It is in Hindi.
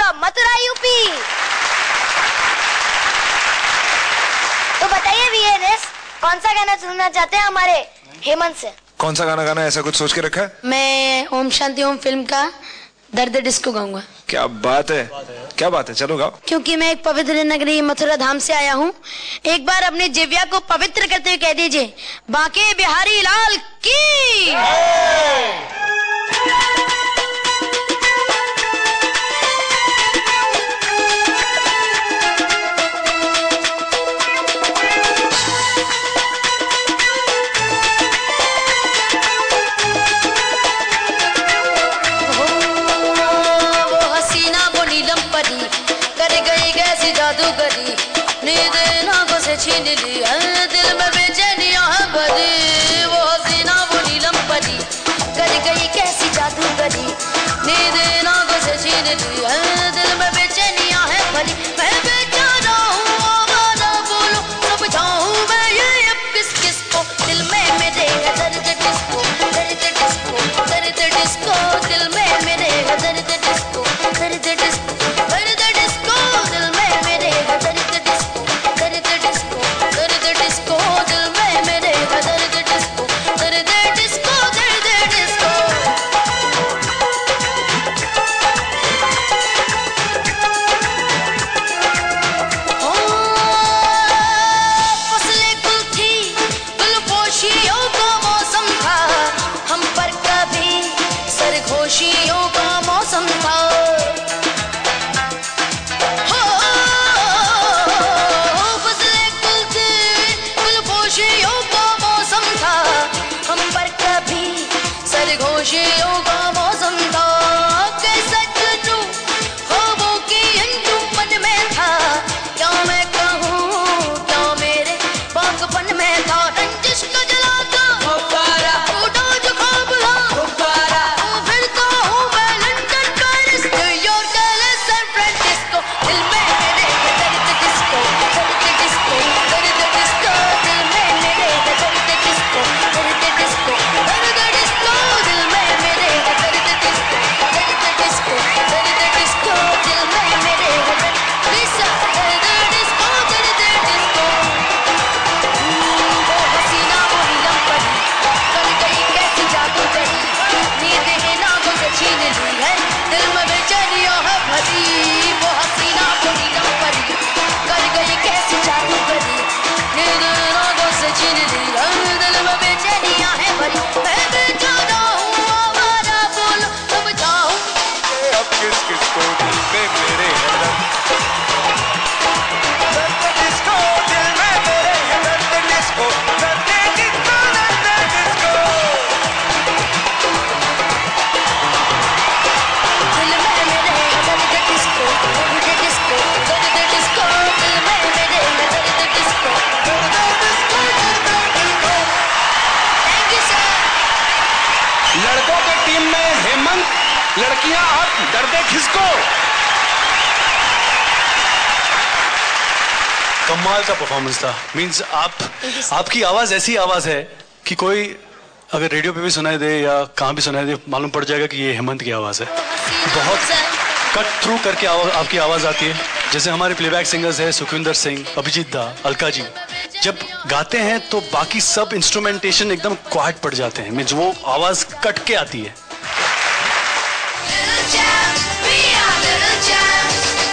From Mathura UP. तो बताइए वीएनएस, कौन सा गाना सुनना चाहते हैं हमारे हेमंत से? कौन सा गाना गाना है, ऐसा कुछ सोच के रखा है? मैं ओम शांति ओम फिल्म का दर्द डिस्को गाऊंगा। क्या बात है, क्या बात है, चलो गाओ। क्योंकि मैं एक पवित्र नगरी मथुरा धाम से आया हूँ, एक बार अपने जिव्या को पवित्र करते हुए कह दीजिए, बांके बिहारी लाल की। जादूगरी नींद आंखों से छीन ली, दिल में बेचैनियां है भरी। वो हसीना वो नीलम परी कर गई कैसी जादूगरी, नींद आंखों से छीन ली, दिल में बेचैनियां है भरी। मैं बेचारा हूँ आवारा बोलो समझाऊं मैं ये अब किस किस को, दिल में मेरे है दर्द डिस्को, दर्द डिस्को, दर्द डिस्को, दिल में मेरे है दर्द डिस्को, दर्द डिस्को, दर्द डिस्को, दिल में मेरे है दर्द डिस्को, दर्द डिस्को, दर्द डिस्को, दिल में मेरे है दर्द डिस्को, दर्द डिस्को, दर्द डिस्को। फसलें गुल थी, गुलपोशियों का मौसम था, हम पर कभी सरगोशियों का मौसम था। फसलें गुल थी, गुलपोशियों का मौसम था, हम पर कभी सरगोशियों का मौसम था। कैसा जुनू ख्वाबों की अंजुमन में था, क्या मैं कहूँ क्या मेरे बागपन में था। रंजिश का जलाता गुब्बारा, उड़ा जो ख्वाब था गुब्बारा, फिरता हूँ मैं London Paris New York LA San Francisco, दिल में मेरे है दर्द डिस्को, दर्द डिस्को, दर्द डिस्को, दिल में मेरे है दर्द डिस्को, दर्द डिस्को, दर्द डिस्को, दिल में मेरे है दर्द डिस्को, दर्द डिस्को, दर्द डिस्को, दिल में मेरे है दर्द डिस्को, दर्द डिस्को, दर्द डिस्को। वो हसीना वो नीलम परी कर गई कैसी जादूगरी, नींद इन आंखों से छीन ली है, दिल में बेचैनियां है भरी। वो हसीना वो नीलम परी कर गई कैसी जादूगरी, नींद इन आंखों से छीन ली है, दिल में बेचैनियां है भरी। मैं बेचारा हूँ आवारा बोलो समझाऊं अब किस किस को, दिल में मेरे है दर्द डिस्को, दिल में मेरे है दर्द डिस्को, दर्द डिस्को, दर्द डिस्को। दिल में मेरे है दर्द डिस्को, दर्द डिस्को, दर्द डिस्को, दिल में मेरे है दर्द डिस्को, दर्द डिस्को, दर्द डिस्को। Thank you sir. लड़कों के टीम में हेमंत, लड़कियां आप दर्द खिसको। कमाल का परफॉर्मेंस था। मींस आपकी आवाज ऐसी आवाज है कि कोई अगर रेडियो पे भी सुनाई दे या कहाँ भी सुनाई दे, मालूम पड़ जाएगा कि ये हेमंत की आवाज है। बहुत कट थ्रू करके आपकी आवाज आती है। जैसे हमारे प्लेबैक सिंगर्स है सुखविंदर सिंह, अभिजीत दा, अलका जी, जब गाते हैं तो बाकी सब इंस्ट्रूमेंटेशन एकदम क्वाइट पड़ जाते हैं, मीन्स वो आवाज कट के आती है।